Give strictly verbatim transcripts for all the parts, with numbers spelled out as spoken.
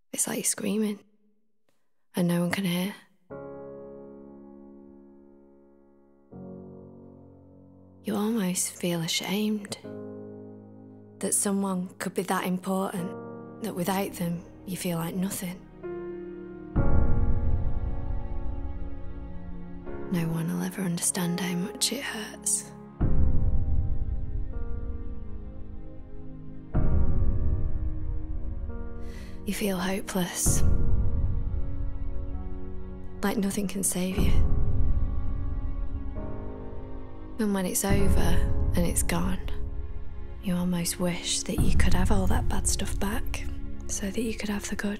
It's like you're screaming and no one can hear. You almost feel ashamed that someone could be that important, that without them you feel like nothing. No one will ever understand how much it hurts. You feel hopeless, like nothing can save you. And when it's over and it's gone, you almost wish that you could have all that bad stuff back so that you could have the good.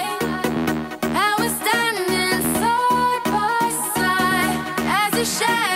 Share